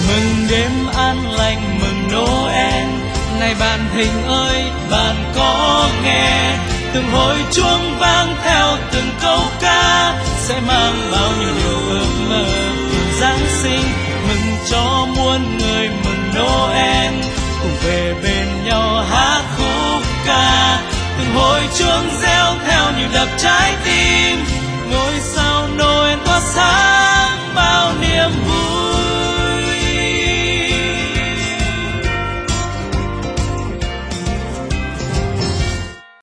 Mừng đêm an lành, mừng Noel. Này bạn thính ơi, bạn có nghe từng hồi chuông vang theo từng câu ca sẽ mang bao nhiêu điều ước mơ của Giáng sinh. Mừng cho muôn người, mừng Noel, cùng về bên nhau hát khúc ca. Từng hồi chuông reo theo nhịp đập trái tim,